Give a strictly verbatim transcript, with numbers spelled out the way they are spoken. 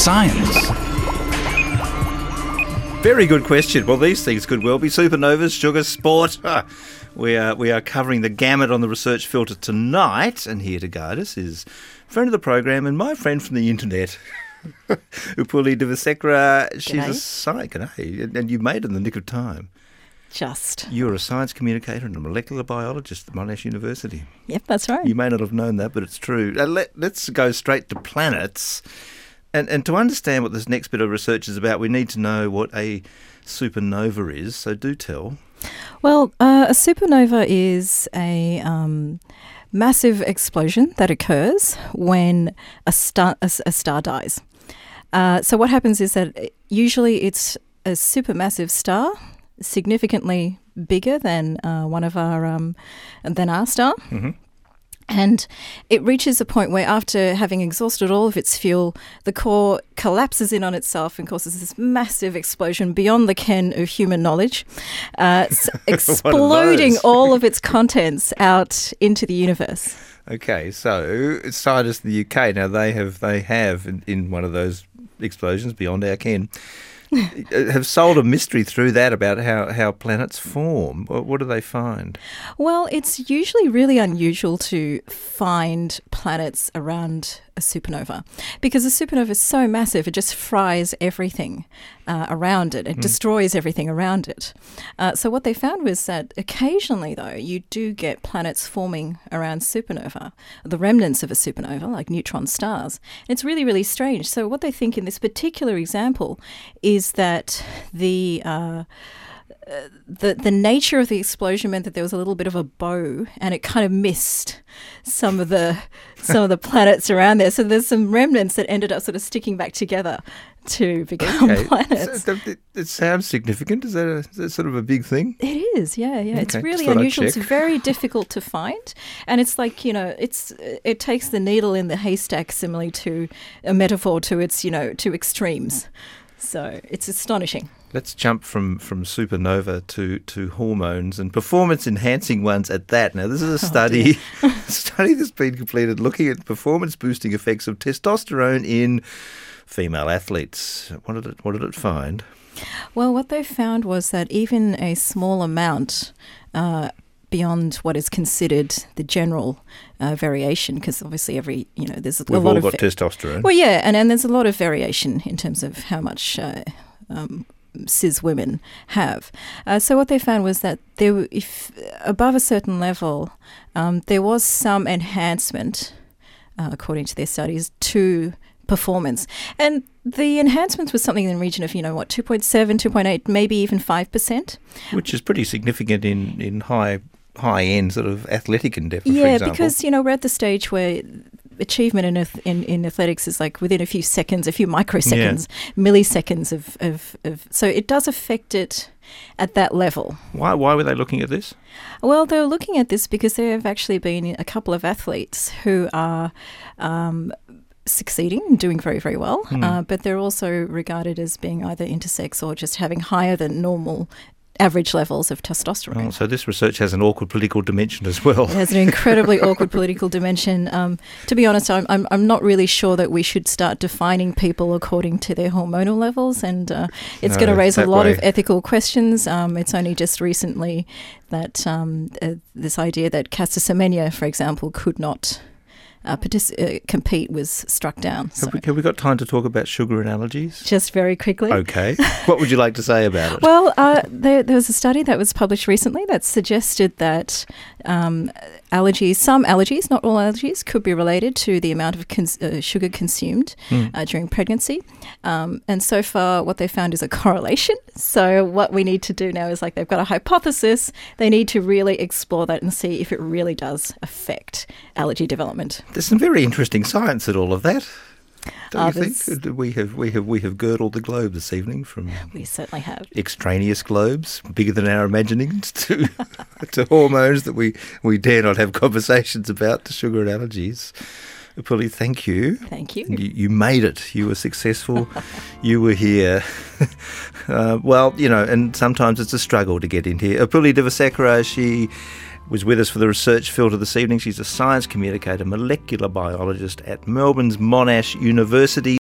science? Very good question. Well, these things could well be supernovas, sugar, sport. Ah, we are we are covering the gamut on the research filter tonight, and here to guide us is friend of the program and my friend from the internet, Upuli Divisekara. She's G'day. a science, g'day, and you made it in the nick of time. Just. You're a science communicator and a molecular biologist at Monash University. Yep, that's right. You may not have known that, but it's true. Uh, let, let's go straight to planets. And and to understand what this next bit of research is about, we need to know what a supernova is. So do tell. Well, uh, a supernova is a um, massive explosion that occurs when a star a, a star dies. Uh, so what happens is that usually it's a supermassive star, significantly bigger than uh, one of our um, than our star. Mm-hmm. And it reaches a point where after having exhausted all of its fuel, the core collapses in on itself and causes this massive explosion beyond the ken of human knowledge, uh, exploding all of its contents out into the universe. Okay, so scientists in the U K, now they have, they have in, in one of those explosions beyond our ken, have solved a mystery through that about how, how planets form. What, what do they find? Well, it's usually really unusual to find planets around a supernova because a supernova is so massive, it just fries everything uh, around it. It mm. destroys everything around it. Uh, so what they found was that occasionally, though, you do get planets forming around supernova, the remnants of a supernova, like neutron stars. It's really, really strange. So what they think in this particular example is that the... Uh, Uh, the the nature of the explosion meant that there was a little bit of a bow, and it kind of missed some of the some of the planets around there. So there's some remnants that ended up sort of sticking back together to become okay. planets. So, it, it sounds significant. Is that, a, is that sort of a big thing? It is, yeah, yeah. Okay. It's really Just thought I'd unusual. It's check. very difficult to find, and it's like, you know, it's it takes the needle in the haystack, similarly to a metaphor to its, you know, to extremes. So it's astonishing. Let's jump from, from supernova to, to hormones and performance-enhancing ones at that. Now, this is a study, Oh, a study that's been completed looking at performance-boosting effects of testosterone in female athletes. What did it, what did it find? Well, what they found was that even a small amount uh, beyond what is considered the general uh, variation, because obviously every, you know, there's a We've lot all of... got testosterone. Well, yeah, and, and there's a lot of variation in terms of how much... Uh, um, cis women have. Uh, so what they found was that there, were, if above a certain level, um, there was some enhancement, uh, according to their studies, to performance. And the enhancement was something in the region of, you know, what, two point seven, two point eight, maybe even five percent. Which is pretty significant in, in high high end sort of athletic endeavour, yeah, for example. because, you know, we're at the stage where achievement in, in in athletics is like within a few seconds, a few microseconds, yeah. milliseconds of, of, of... So it does affect it at that level. Why Why were they looking at this? Well, they were looking at this because there have actually been a couple of athletes who are... Um, succeeding and doing very, very well, mm. uh, but they're also regarded as being either intersex or just having higher than normal average levels of testosterone. Oh, so this research has an awkward political dimension as well. It has an incredibly awkward political dimension. Um, to be honest, I'm, I'm I'm not really sure that we should start defining people according to their hormonal levels, and uh, it's no, going to raise a lot way. of ethical questions. Um, it's only just recently that um, uh, this idea that Caster Semenya, for example, could not Uh, partic- uh, compete was struck down. So. Have, we, have we got time to talk about sugar and allergies? Just very quickly. Okay. What would you like to say about it? Well, uh, there, there was a study that was published recently that suggested that um, allergies, some allergies, not all allergies, could be related to the amount of cons- uh, sugar consumed mm. uh, during pregnancy. Um, and so far, what they found is a correlation. So what we need to do now is, like, they've got a hypothesis. They need to really explore that and see if it really does affect allergy development. There's some very interesting science in all of that. Don't Uh, you think? We have we have we have girdled the globe this evening from we certainly have extraneous globes bigger than our imaginings to to hormones that we, we dare not have conversations about, to sugar and allergies. Upuli, thank you. Thank you. You, you made it. You were successful. You were here. uh, well, you know, and sometimes it's a struggle to get in here. Upuli Divisekara, she was with us for the research filter this evening. She's a science communicator, molecular biologist at Melbourne's Monash University.